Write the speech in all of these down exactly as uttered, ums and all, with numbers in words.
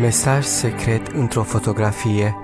Mesaj secret într-o fotografie.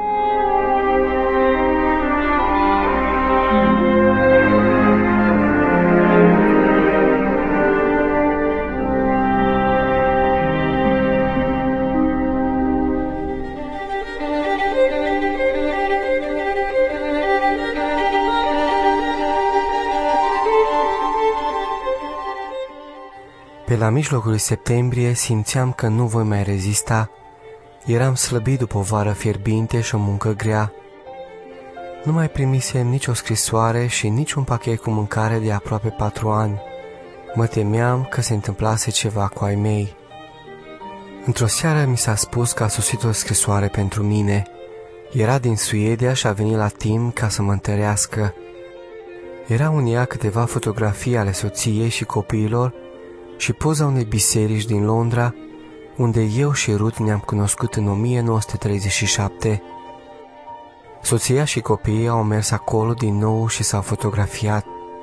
Pe la mijlocul lui septembrie simțeam că nu voi mai rezista. Eram slăbit după o vară fierbinte și o muncă grea. Nu mai primisem nicio scrisoare și nici un pachet cu mâncare de aproape patru ani. Mă temeam că se întâmplase ceva cu ai mei. Într-o seară mi s-a spus că a sosit o scrisoare pentru mine. Era din Suedia și a venit la timp ca să mă întărească. Erau în ea câteva fotografii ale soției și copiilor și poza unei biserici din Londra, unde eu și Ruth ne-am cunoscut în o mie nouă sute treizeci și șapte. Soția și copiii au mers acolo din nou și s-au fotografiat.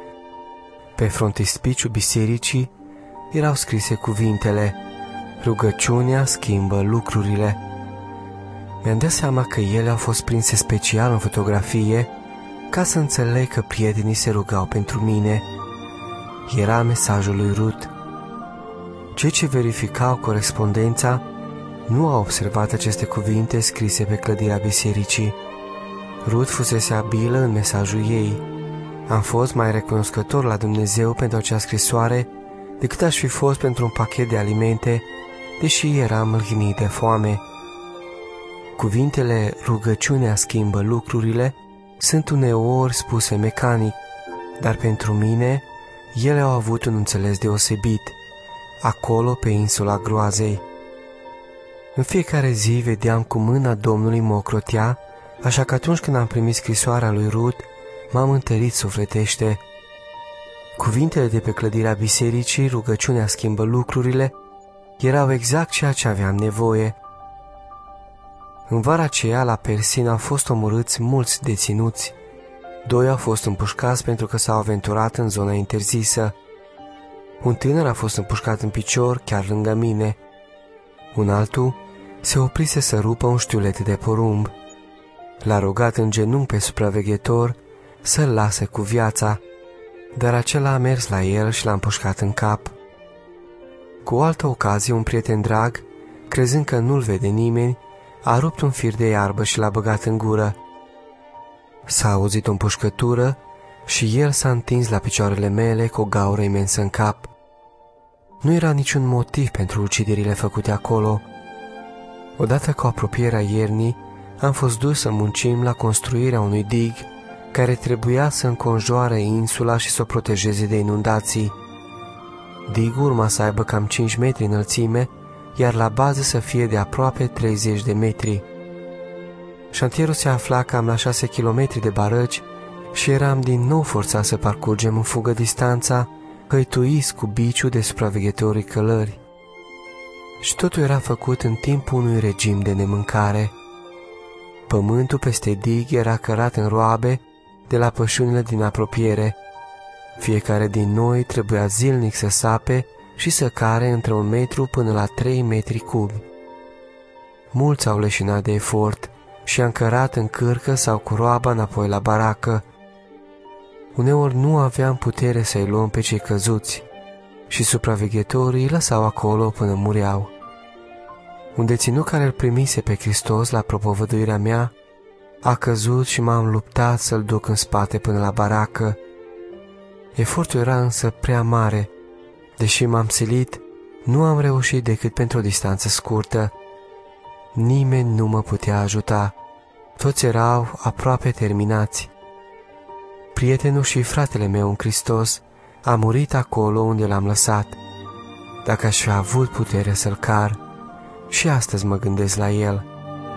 Pe frontispiciul bisericii erau scrise cuvintele: rugăciunea schimbă lucrurile. Mi-am dat seama că ele au fost prinse special în fotografie ca să înțeleg că prietenii se rugau pentru mine. Era mesajul lui Ruth. Cei ce verificau corespondența nu au observat aceste cuvinte scrise pe clădirea bisericii. Ruth fusese abilă în mesajul ei. Am fost mai recunoscător la Dumnezeu pentru acea scrisoare decât aș fi fost pentru un pachet de alimente, deși eram mâlginit de foame. Cuvintele rugăciunea schimbă lucrurile sunt uneori spuse mecanic, dar pentru mine ele au avut un înțeles deosebit, acolo pe insula Groazei. În fiecare zi vedeam cum mâna Domnului mă ocrotea, așa că atunci când am primit scrisoarea lui Ruth, m-am întărit sufletește. Cuvintele de pe clădirea bisericii, rugăciunea schimbă lucrurile, erau exact ceea ce aveam nevoie. În vara aceea, la Persin, au fost omorâți mulți deținuți. Doi au fost împușcați pentru că s-au aventurat în zona interzisă. Un tânăr a fost împușcat în picior chiar lângă mine. Un altul se oprise să rupă un știulet de porumb. L-a rugat în genunchi pe supraveghetor să-l lase cu viața, dar acela a mers la el și l-a împușcat în cap. Cu o altă ocazie, un prieten drag, crezând că nu-l vede nimeni, a rupt un fir de iarbă și l-a băgat în gură. S-a auzit o împușcătură și el s-a întins la picioarele mele cu o gaură imensă în cap. Nu era niciun motiv pentru uciderile făcute acolo. Odată cu apropierea iernii, am fost dus să muncim la construirea unui dig care trebuia să înconjoare insula și să o protejeze de inundații. Digul urma să aibă cam cinci metri înălțime, iar la bază să fie de aproape treizeci de metri. Șantierul se afla cam la șase kilometri de barăci și eram din nou forțat să parcurgem în fugă distanța, hăituiți cu biciul de supraveghetorii călări. Și totul era făcut în timpul unui regim de nemâncare. Pământul peste dig era cărat în roabe de la pășunile din apropiere. Fiecare din noi trebuia zilnic să sape și să care între un metru până la trei metri cubi. Mulți au leșinat de efort și am cărat în cârcă sau cu roaba înapoi la baracă. Uneori nu aveam putere să-i luăm pe cei căzuți și supraveghetorii îi lăsau acolo până mureau. Un deținut care îl primise pe Hristos la propovăduirea mea a căzut și m-am luptat să-l duc în spate până la baracă. Efortul era însă prea mare. Deși m-am silit, nu am reușit decât pentru o distanță scurtă. Nimeni nu mă putea ajuta. Toți erau aproape terminați. Prietenul și fratele meu în Hristos a murit acolo unde l-am lăsat. Dacă aș fi avut putere să-l car, și astăzi mă gândesc la el.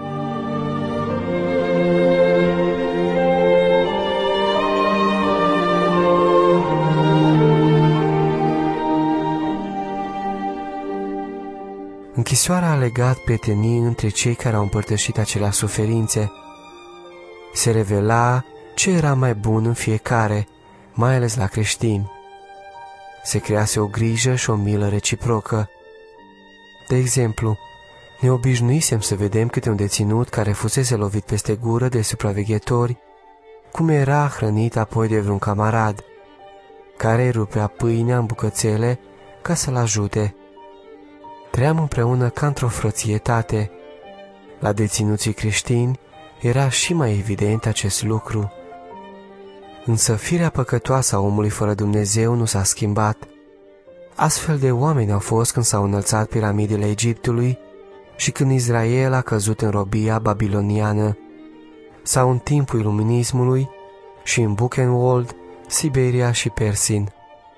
Închisoarea a legat prietenii între cei care au împărtășit acelea suferințe. Se revela ce era mai bun în fiecare, mai ales la creștini. Se crease o grijă și o milă reciprocă. De exemplu, Ne obișnuisem să vedem câte un deținut care fusese lovit peste gură de supraveghetori, cum era hrănit apoi de vreun camarad, care îi rupea pâinea în bucățele ca să-l ajute. Trăiam împreună ca într-o frățietate. La deținuții creștini era și mai evident acest lucru. Însă firea păcătoasă a omului fără Dumnezeu nu s-a schimbat. Astfel de oameni au fost când s-au înălțat piramidele Egiptului și când Israel a căzut în robia babiloniană, sau în timpul iluminismului și în Buchenwald, Siberia și Persin.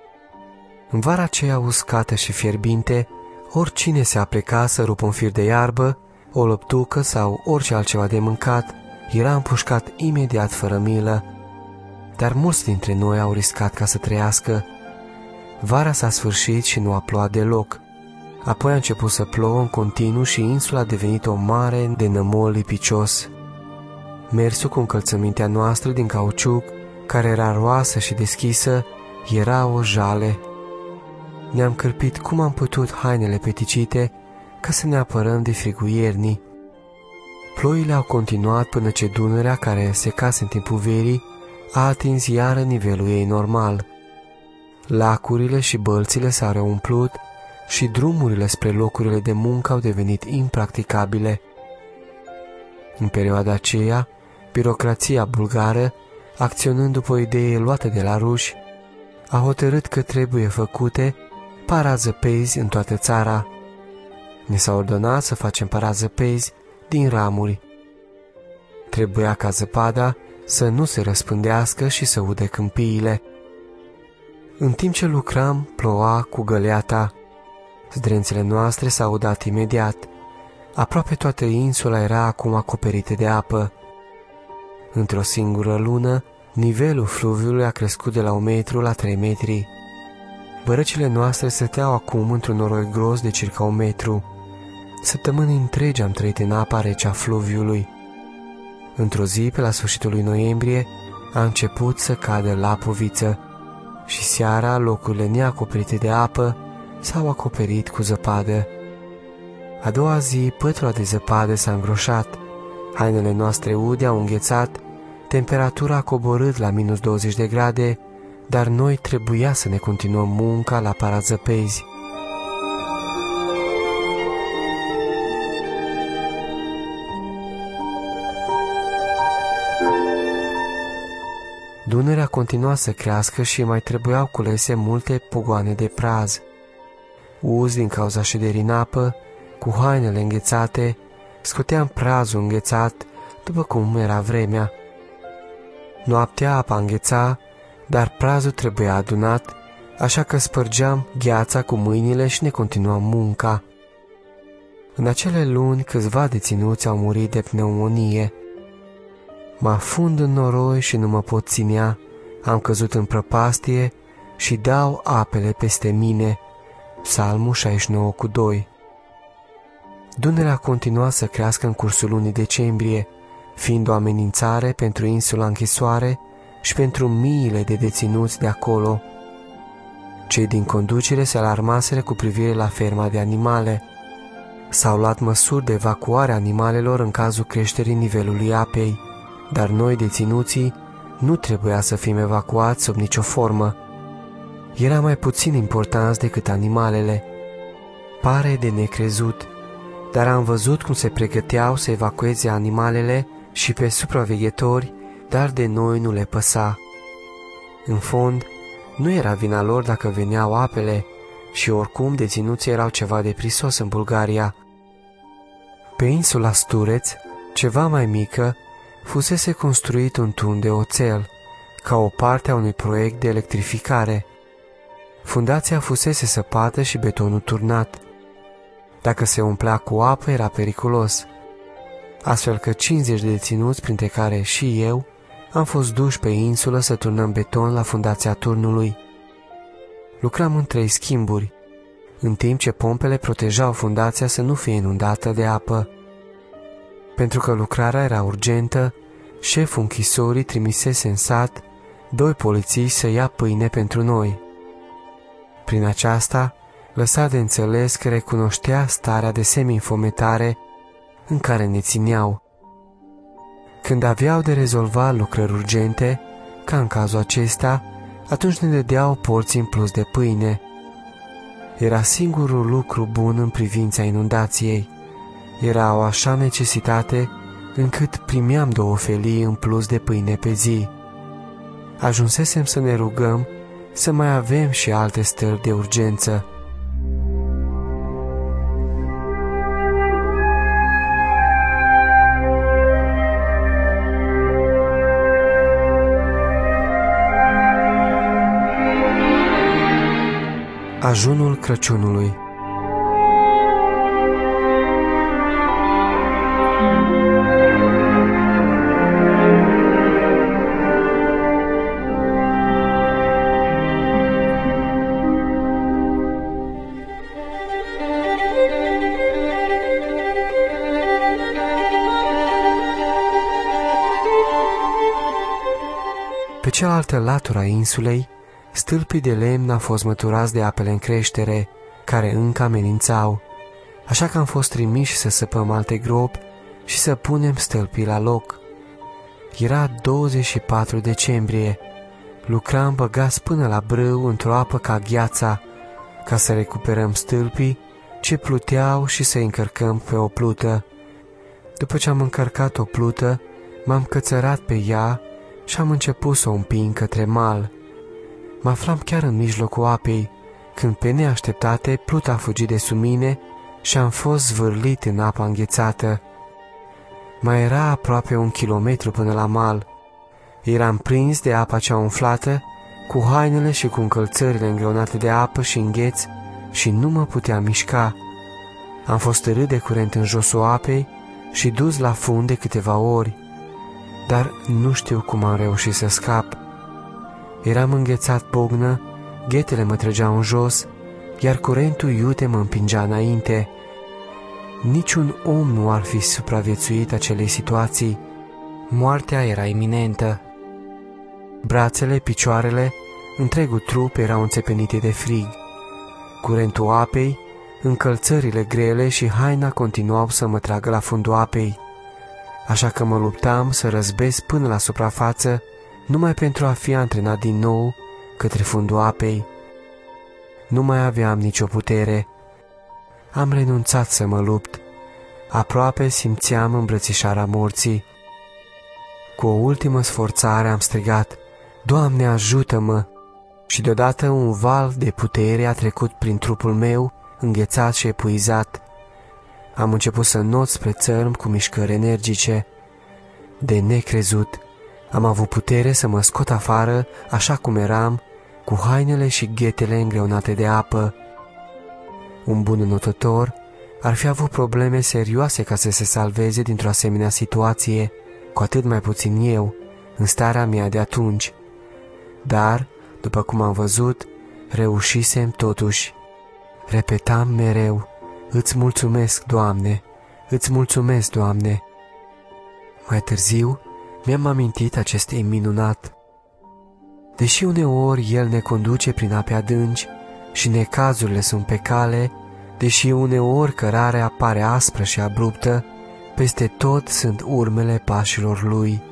În vara aceea uscată și fierbinte, oricine se apleca să rupă un fir de iarbă, o lăptucă sau orice altceva de mâncat, era împușcat imediat fără milă. Dar mulți dintre noi au riscat ca să trăiască. Vara s-a sfârșit și nu a plouat deloc. Apoi a început să plouă în continuu și insula a devenit o mare de nămol lipicios. Mersul cu încălțămintea noastră din cauciuc, care era roasă și deschisă, era o jale. Ne-am cârpit cum am putut hainele peticite ca să ne apărăm de frigul iernii. Ploile au continuat până ce Dunărea, care secase în timpul verii, a atins iară nivelul ei normal. Lacurile și bălțile s-au reumplut și drumurile spre locurile de muncă au devenit impracticabile. În perioada aceea, birocrația bulgară, acționând după o idee luată de la ruși, a hotărât că trebuie făcute parazăpezi în toată țara. Ne s-a ordonat să facem parazăpezi din ramuri. Trebuia ca zăpada să nu se răspândească și să ude câmpiile. În timp ce lucram, ploua cu găleata. Zdrențele noastre s-au udat imediat. Aproape toată insula era acum acoperită de apă. Într-o singură lună, nivelul fluviului a crescut de la un metru la trei metri. Bărăcile noastre stăteau acum într-un noroi gros de circa un metru. Săptămâni întregi am trăit în apa rece a fluviului. Într-o zi, pe la sfârșitul lui noiembrie, a început să cadă lapoviță și seara locurile neacoperite de apă s-au acoperit cu zăpadă. A doua zi, pătura de zăpadă s-a îngroșat, hainele noastre ude au înghețat, temperatura a coborât la minus douăzeci de grade, dar noi trebuia să ne continuăm munca la parazăpezi. Dunărea continua să crească și mai trebuiau culese multe pogoane de praz. Uzi din cauza șederii în apă, cu hainele înghețate, scoteam prazul înghețat, după cum era vremea. Noaptea apa îngheța, dar prazul trebuia adunat, așa că spărgeam gheața cu mâinile și ne continuam munca. În acele luni, câțiva deținuți au murit de pneumonie. Mă afund în noroi și nu mă pot ținea, am căzut în prăpastie și dau apele peste mine. Psalmul șaizeci și nouă cu doi. Dunărea continua să crească în cursul lunii decembrie, fiind o amenințare pentru insula închisoare și pentru miile de deținuți de acolo. Cei din conducere se alarmaseră cu privire la ferma de animale. S-au luat măsuri de evacuare a animalelor în cazul creșterii nivelului apei, dar noi, deținuții, nu trebuia să fim evacuați sub nicio formă. Era mai puțin importanți decât animalele. Pare de necrezut, dar am văzut cum se pregăteau să evacueze animalele și pe supraveghetori, dar de noi nu le păsa. În fond, nu era vina lor dacă veneau apele și oricum deținuții erau ceva de prisos în Bulgaria. Pe insula Stureț, ceva mai mică, fusese construit un tun de oțel, ca o parte a unui proiect de electrificare. Fundația fusese săpată și betonul turnat. Dacă se umplea cu apă, era periculos. Astfel că cincizeci de deținuți, printre care și eu, am fost duși pe insulă să turnăm beton la fundația turnului. Lucram în trei schimburi, în timp ce pompele protejau fundația să nu fie inundată de apă. Pentru că lucrarea era urgentă, șeful închisorii trimisese în sat doi polițiști să ia pâine pentru noi. Prin aceasta, lăsa de înțeles că recunoștea starea de semi-infometare în care ne țineau. Când aveau de rezolvat lucrări urgente, ca în cazul acesta, atunci ne dădeau porții în plus de pâine. Era singurul lucru bun în privința inundației. Era o așa necesitate încât primeam două felii în plus de pâine pe zi. Ajunsesem să ne rugăm să mai avem și alte stări de urgență. Ajunul Crăciunului. Pe cealaltă latură a insulei, stâlpii de lemn au fost măturați de apele în creștere, care încă amenințau, așa că am fost trimiși să săpăm alte gropi și să punem stâlpii la loc. Era douăzeci și patru decembrie. Lucram băgați până la brâu într-o apă ca gheața, ca să recuperăm stâlpii ce pluteau și să încărcăm pe o plută. După ce am încărcat o plută, m-am cățărat pe ea și am început să o împing către mal. Mă aflam chiar în mijlocul apei, când pe neașteptate pluta a fugit de sub mine și am fost zvârlit în apa înghețată. Mai era aproape un kilometru până la mal. Eram prins de apa cea umflată, cu hainele și cu încălțările îngreunate de apă și îngheț și nu mă puteam mișca. Am fost târât de curent în josul apei și dus la fund de câteva ori, dar nu știu cum am reușit să scap. Eram înghețat pognă, ghetele mă trăgeau în jos, iar curentul iute mă împingea înainte. Niciun om nu ar fi supraviețuit acelei situații. Moartea era iminentă. Brațele, picioarele, întregul trup erau înțepenite de frig. Curentul apei, încălțările grele și haina continuau să mă tragă la fundul apei, așa că mă luptam să răzbesc până la suprafață, numai pentru a fi antrenat din nou către fundul apei. Nu mai aveam nicio putere. Am renunțat să mă lupt. Aproape simțeam îmbrățișarea morții. Cu o ultimă sforțare am strigat, Doamne, ajută-mă! Și deodată un val de putere a trecut prin trupul meu, înghețat și epuizat. Am început să not spre țărm cu mișcări energice. De necrezut, am avut putere să mă scot afară așa cum eram, cu hainele și ghetele îngreunate de apă. Un bun notător ar fi avut probleme serioase ca să se salveze dintr-o asemenea situație, cu atât mai puțin eu, în starea mea de atunci. Dar, după cum am văzut, reușisem totuși. Repetam mereu, îți mulțumesc, Doamne, îți mulțumesc, Doamne. Mai târziu, mi-am amintit acest ei minunat. Deși uneori El ne conduce prin ape adânci și necazurile sunt pe cale, deși uneori cărarea apare aspră și abruptă, peste tot sunt urmele pașilor Lui.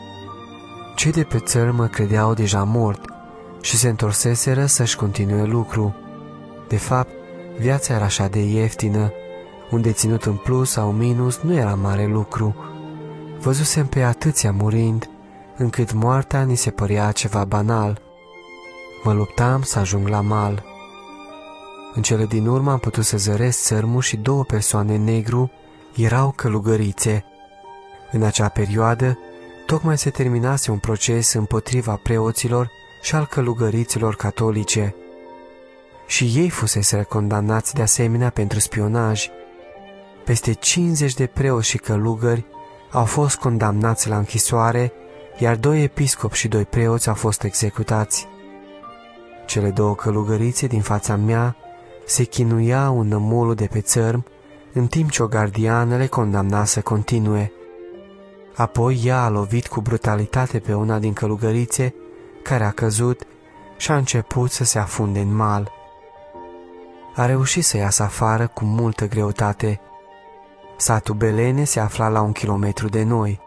Cei de pe țărmă credeau deja mort și se întorseseră să-și continue lucru. De fapt, viața era așa de ieftină, un deținut în plus sau minus nu era mare lucru. Văzusem pe atâția murind, încât moartea ni se părea ceva banal. Mă luptam să ajung la mal. În cele din urmă am putut să zăresc țărmul și două persoane negru erau călugărițe. În acea perioadă, tocmai se terminase un proces împotriva preoților și al călugăriților catolice. Și ei fuseseră condamnați de asemenea pentru spionaj. Peste cincizeci de preoți și călugări au fost condamnați la închisoare, iar doi episcopi și doi preoți au fost executați. Cele două călugărițe din fața mea se chinuiau în nămolul de pe țărm, în timp ce o gardiană le condamna să continue. Apoi ea a lovit cu brutalitate pe una din călugărițe, care a căzut și a început să se afunde în mal. a reușit să iasă afară cu multă greutate. Satul Belene se afla la un kilometru de noi.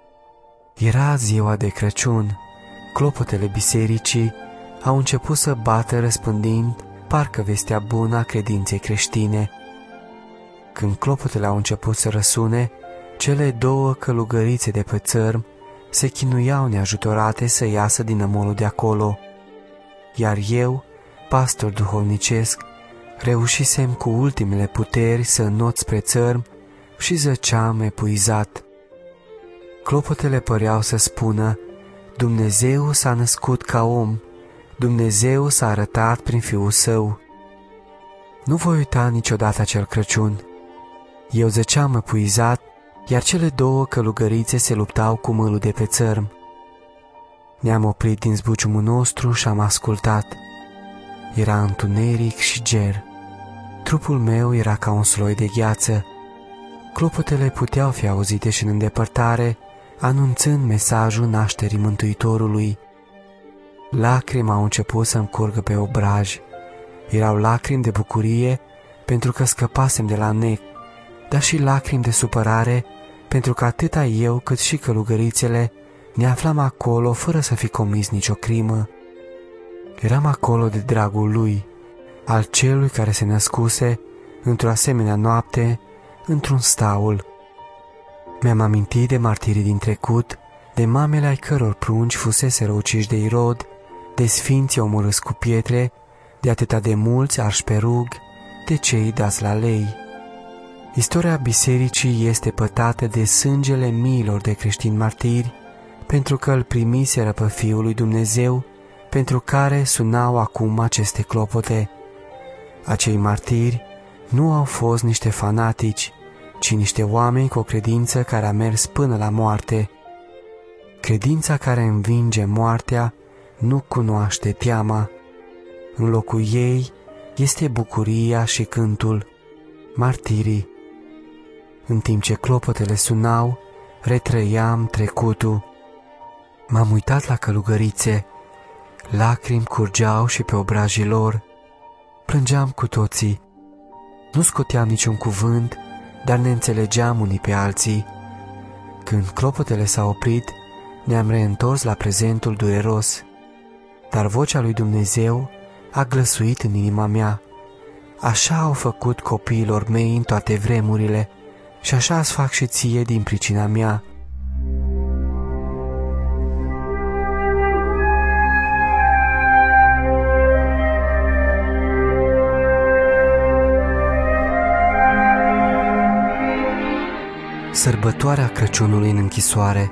Era ziua de Crăciun. Clopotele bisericii au început să bată răspândind parcă vestea bună a credinței creștine. Când clopotele au început să răsune, cele două călugărițe de pe țărm se chinuiau neajutorate să iasă din nămolul de acolo, iar eu, pastor duhovnicesc, reușisem cu ultimele puteri să înot spre țărm și zăceam epuizat. Clopotele păreau să spună: Dumnezeu s-a născut ca om, Dumnezeu s-a arătat prin Fiul Său. Nu voi uita niciodată acel Crăciun. Eu zăceam epuizat, iar cele două călugărițe se luptau cu mâlul de pe țărm. Ne-am oprit din zbuciumul nostru și am ascultat. Era întuneric și ger. Trupul meu era ca un sloi de gheață. Clopotele puteau fi auzite și în îndepărtare, anunțând mesajul nașterii Mântuitorului. Lacrimi au început să-mi curgă pe obraj. Erau lacrimi de bucurie pentru că scăpasem de la nec, dar și lacrimi de supărare pentru că atâta eu cât și călugărițele ne aflam acolo fără să fi comis nicio crimă. Eram acolo de dragul lui, al celui care se născuse într-o asemenea noapte, într-un staul. Mi-am amintit de martirii din trecut, de mamele ai căror prunci fusese uciși de Irod, de sfinții omorâți cu pietre, de atâta de mulți arși pe rug, de cei dați la lei. Istoria bisericii este pătată de sângele miilor de creștini martiri, pentru că îl primiseră pe Fiul lui Dumnezeu, pentru care sunau acum aceste clopote. Acei martiri nu au fost niște fanatici, ci niște oameni cu o credință care a mers până la moarte. Credința care învinge moartea nu cunoaște teama. În locul ei este bucuria și cântul, martirii. În timp ce clopotele sunau, retrăiam trecutul. M-am uitat la călugărițe, lacrimi curgeau și pe obrajii lor. Plângeam cu toții. Nu scoteam niciun cuvânt, dar ne înțelegeam unii pe alții. Când clopotele s-au oprit, ne-am reîntors la prezentul dureros. Dar vocea lui Dumnezeu a glăsuit în inima mea. Așa au făcut copiilor mei în toate vremurile și așa îți fac și ție din pricina mea. Sărbătoarea Crăciunului în închisoare.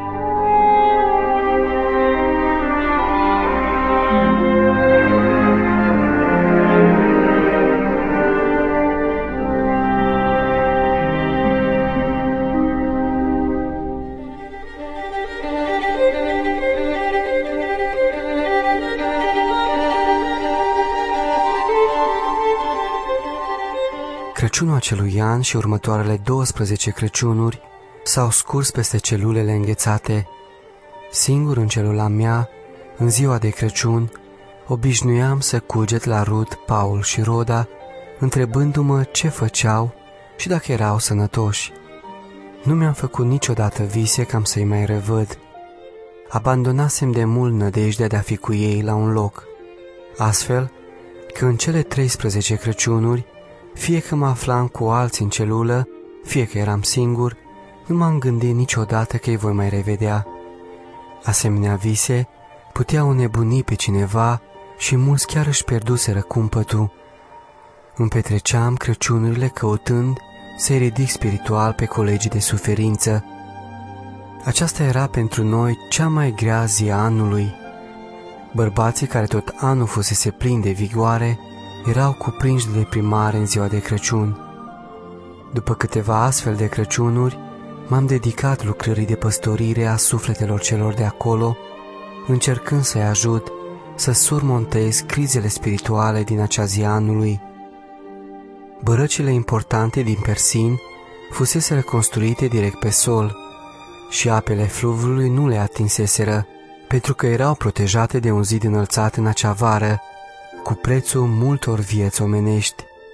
Crăciunul acelui an și următoarele douăsprezece Crăciunuri s-au scurs peste celulele înghețate. Singur în celula mea, în ziua de Crăciun, obișnuiam să cuget la Rut, Paul și Roda, întrebându-mă ce făceau și dacă erau sănătoși. Nu mi-am făcut niciodată vise cam să-i mai revăd. Abandonasem de mult nădejdea de a fi cu ei la un loc. Astfel că în cele treisprezece Crăciunuri, fie că mă aflam cu alții în celulă, fie că eram singur, nu m-am gândit niciodată că îi voi mai revedea. Asemenea vise puteau înnebuni pe cineva și mulți chiar își pierduseră cumpătul. Îmi petreceam Crăciunurile căutând să-i ridic spiritual pe colegii de suferință. Aceasta era pentru noi cea mai grea zi a anului. Bărbații care tot anul fusese plini de vigoare erau cuprinși de deprimare în ziua de Crăciun. După câteva astfel de Crăciunuri, m-am dedicat lucrării de păstorire a sufletelor celor de acolo, încercând să-i ajut să surmontez crizele spirituale din acea zi a anului. Bărăcile importante din Persin fusese reconstruite direct pe sol și apele fluviului nu le atinseseră, pentru că erau protejate de un zid înălțat în acea vară, cu prețul multor vieți omenești.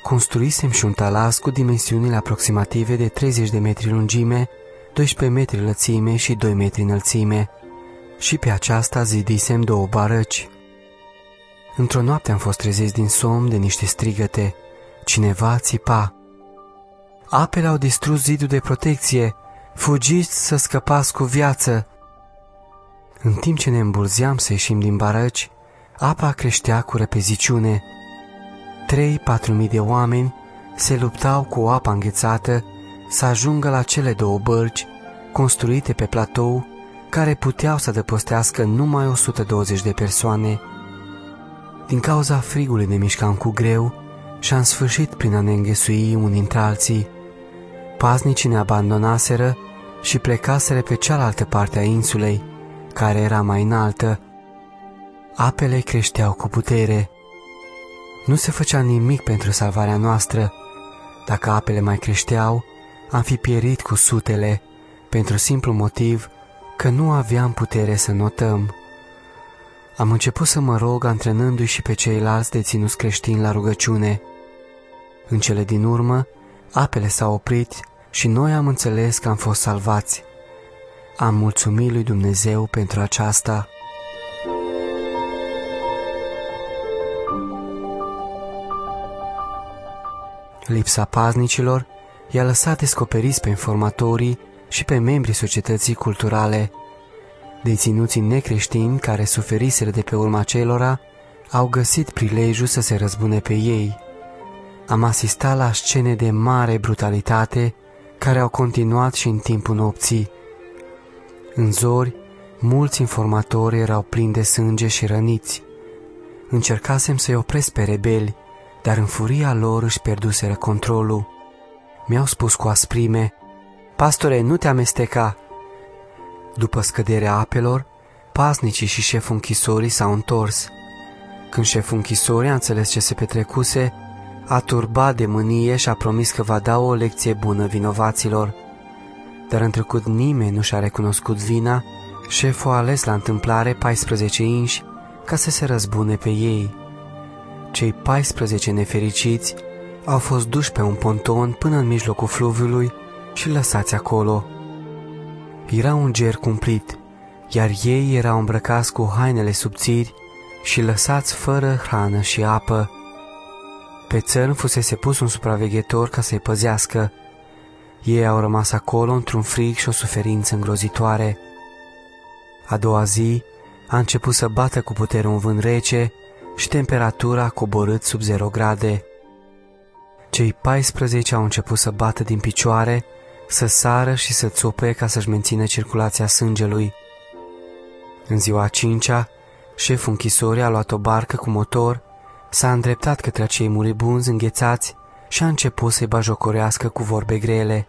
Construisem și un talas cu dimensiunile aproximative de treizeci de metri lungime, doisprezece metri lățime și doi metri înălțime, și pe aceasta zidisem două barăci. Într-o noapte am fost treziți din somn de niște strigăte. Cineva țipa: "Apele au distrus zidul de protecție! Fugiți să scăpați cu viață!" În timp ce ne îmbulzeam să ieșim din barăci, apa creștea cu repeziciune. Trei-patru mii de oameni se luptau cu apa înghețată să ajungă la cele două bărci construite pe platou, care puteau să adăpostească numai o sută douăzeci de persoane. Din cauza frigului ne mișcam cu greu și am sfârșit prin a ne înghesui unii între alții. Paznicii ne abandonaseră și plecaseră pe cealaltă parte a insulei, care era mai înaltă. Apele creșteau cu putere. Nu se făcea nimic pentru salvarea noastră. Dacă apele mai creșteau, am fi pierit cu sutele, pentru simplu motiv că nu aveam putere să notăm. Am început să mă rog, antrenându-i și pe ceilalți deținuți creștini la rugăciune. În cele din urmă, apele s-au oprit și noi am înțeles că am fost salvați. Am mulțumit lui Dumnezeu pentru aceasta. Lipsa paznicilor i-a lăsat descoperiți pe informatorii și pe membrii societății culturale. Deținuții necreștini care suferiseră de pe urma celora au găsit prilejul să se răzbune pe ei. Am asistat la scene de mare brutalitate care au continuat și în timpul nopții. În zori, mulți informatori erau plini de sânge și răniți. Încercasem să-i opresc pe rebeli, dar în furia lor își pierduseră controlul. Mi-au spus cu asprime: "Pastore, nu te amesteca!" După scăderea apelor, paznicii și șeful închisorii s-au întors. Când șeful închisorii a înțeles ce se petrecuse, a turbat de mânie și a promis că va da o lecție bună vinovaților. Dar în trecut nimeni nu și-a recunoscut vina, șeful a ales la întâmplare paisprezece inși ca să se răzbune pe ei. Cei paisprezece nefericiți au fost duși pe un ponton până în mijlocul fluviului și lăsați acolo. Era un ger cumplit, iar ei erau îmbrăcați cu hainele subțiri și lăsați fără hrană și apă. Pe țărm fusese pus un supraveghetor ca să-i păzească. Ei au rămas acolo într-un frig și o suferință îngrozitoare. A doua zi a început să bată cu putere un vânt rece și temperatura a coborât sub zero grade. Cei paisprezece au început să bată din picioare, să sară și să țupe ca să-și mențină circulația sângelui. În ziua a cincea, șeful închisorii a luat o barcă cu motor, s-a îndreptat către cei muribunzi înghețați și a început să-i bajocorească cu vorbe grele.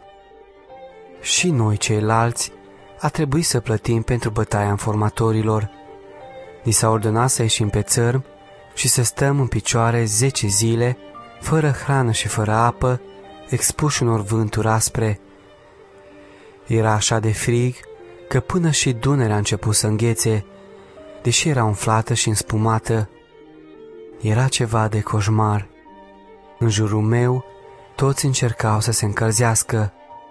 Și noi, ceilalți, a trebuit să plătim pentru bătaia informatorilor. Ni s-a ordonat să ieșim pe țărm și să stăm în picioare zece zile, fără hrană și fără apă, expuși unor vânturi aspre. Era așa de frig că până și Dunărea a început să înghețe, deși era umflată și înspumată. Era ceva de coșmar. În jurul meu, toți încercau să se încălzească.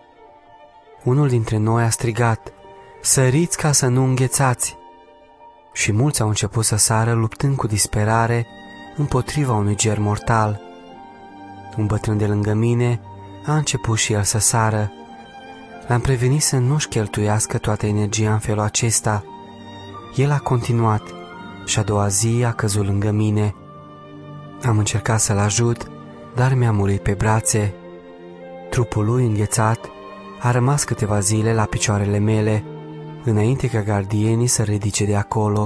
Unul dintre noi a strigat: "Săriți ca să nu înghețați!" Și mulți au început să sară, luptând cu disperare împotriva unui ger mortal. Un bătrân de lângă mine a început și el să sară. L-am prevenit să nu-și cheltuiască toată energia în felul acesta. El a continuat și a doua zi a căzut lângă mine. Am încercat să-l ajut, dar mi-a murit pe brațe. Trupul lui înghețat a rămas câteva zile la picioarele mele, înainte ca gardienii să ridice de acolo.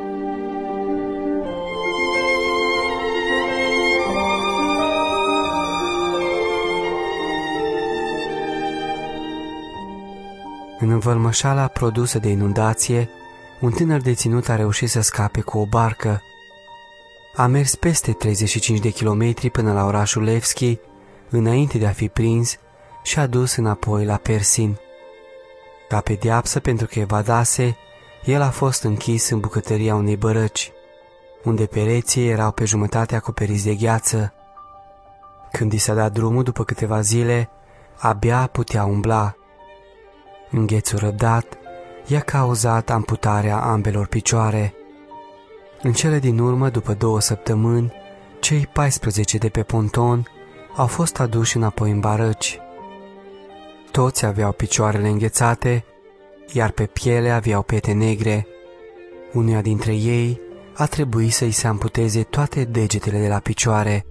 În învălmășala produsă de inundație, un tânăr deținut a reușit să scape cu o barcă. A mers peste treizeci și cinci de kilometri până la orașul Levski, înainte de a fi prins și adus înapoi la Persin. Ca pedeapsă pentru că evadase, el a fost închis în bucătăria unei bărăci, unde pereții erau pe jumătate acoperiți de gheață. Când i s-a dat drumul după câteva zile, abia putea umbla. Înghețul răbdat i-a cauzat amputarea ambelor picioare. În cele din urmă, după două săptămâni, cei paisprezece de pe ponton au fost aduși înapoi în barăci. Toți aveau picioarele înghețate, iar pe piele aveau pete negre. Unuia dintre ei a trebuit să-i se amputeze toate degetele de la picioare.